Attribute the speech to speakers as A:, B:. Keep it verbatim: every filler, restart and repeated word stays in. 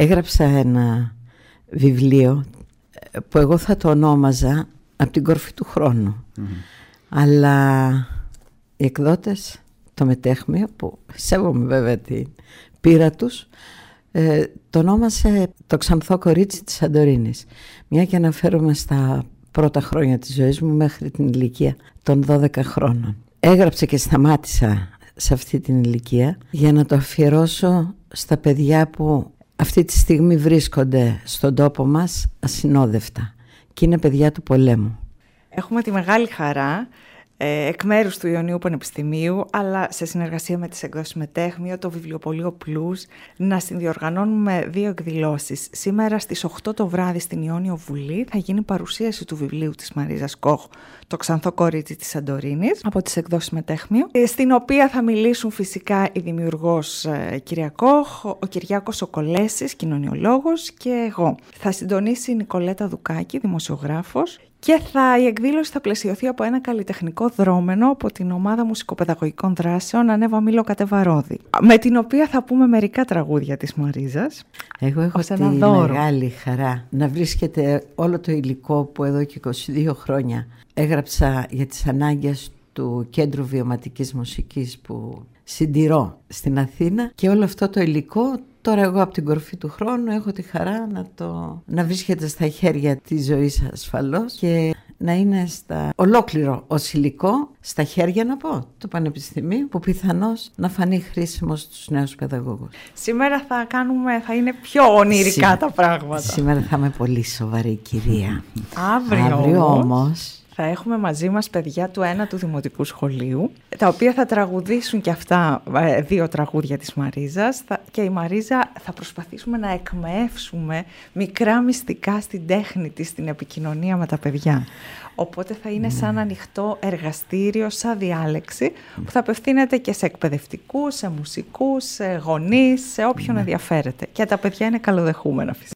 A: έγραψα ένα βιβλίο που εγώ θα το ονόμαζα «Από την κορφή του χρόνου». Mm-hmm. Αλλά οι εκδότες, το Μετέχμιο, που σέβομαι βέβαια την πείρα τους, ε, το ονόμασε «Το ξανθό κορίτσι της Σαντορίνης». Μια και αναφέρομαι στα πρώτα χρόνια της ζωής μου μέχρι την ηλικία των δώδεκα χρόνων. Έγραψα και σταμάτησα σε αυτή την ηλικία για να το αφιερώσω στα παιδιά που αυτή τη στιγμή βρίσκονται στον τόπο μας ασυνόδευτα και είναι παιδιά του πολέμου.
B: Έχουμε τη μεγάλη χαρά ε, εκ μέρους του Ιωνίου Πανεπιστημίου, αλλά σε συνεργασία με τις εκδόσεις Μετέχμιο, το βιβλιοπωλείο Plus, να συνδιοργανώνουμε δύο εκδηλώσεις. Σήμερα στις οκτώ το βράδυ στην Ιόνιο Βουλή θα γίνει παρουσίαση του βιβλίου της Μαρίζας Κοχ, «Το ξανθό κορίτσι της Σαντορίνης», από τις εκδόσεις Μετέχμιο, στην οποία θα μιλήσουν φυσικά η δημιουργός ε, κυρία Κοχ, ο Κυριάκος ο Κολέσης, κοινωνιολόγος, και εγώ. Θα συντονίσει η Νικολέτα Δουκάκη, δημοσιογράφος, και θα, η εκδήλωση θα πλαισιωθεί από ένα καλλιτεχνικό δρόμενο από την ομάδα μουσικοπαιδαγωγικών δράσεων Ανέβα Μήλο Κατεβαρόδη, με την οποία θα πούμε μερικά τραγούδια της Μαρίζας.
A: Εγώ έχω τη μεγάλη χαρά να βρίσκεται όλο το υλικό που εδώ και είκοσι δύο χρόνια έγραψα για τις ανάγκες του Κέντρου Βιωματικής Μουσικής που συντηρώ στην Αθήνα, και όλο αυτό το υλικό τώρα εγώ από την κορφή του χρόνου έχω τη χαρά να, το, να βρίσκεται στα χέρια της ζωής ασφαλώς και να είναι στα, ολόκληρο ως υλικό στα χέρια, να πω, του Πανεπιστημίου, που πιθανώς να φανεί χρήσιμο στους νέους παιδαγωγούς.
B: Σήμερα θα κάνουμε, θα είναι πιο ονειρικά Σή, τα πράγματα.
A: Σήμερα θα είμαι πολύ σοβαρή, κυρία.
B: Αύριο,
A: Αύριο όμως
B: θα έχουμε μαζί μας παιδιά του ένατου Δημοτικού Σχολείου, τα οποία θα τραγουδήσουν και αυτά δύο τραγούδια της Μαρίζας, και η Μαρίζα θα προσπαθήσουμε να εκμεεύσουμε μικρά μυστικά στην τέχνη της, στην επικοινωνία με τα παιδιά. Οπότε θα είναι σαν ανοιχτό εργαστήριο, σαν διάλεξη, που θα απευθύνεται και σε εκπαιδευτικούς, σε μουσικούς, σε γονείς, σε όποιον ενδιαφέρεται. Και τα παιδιά είναι καλοδεχούμενα φυσικά.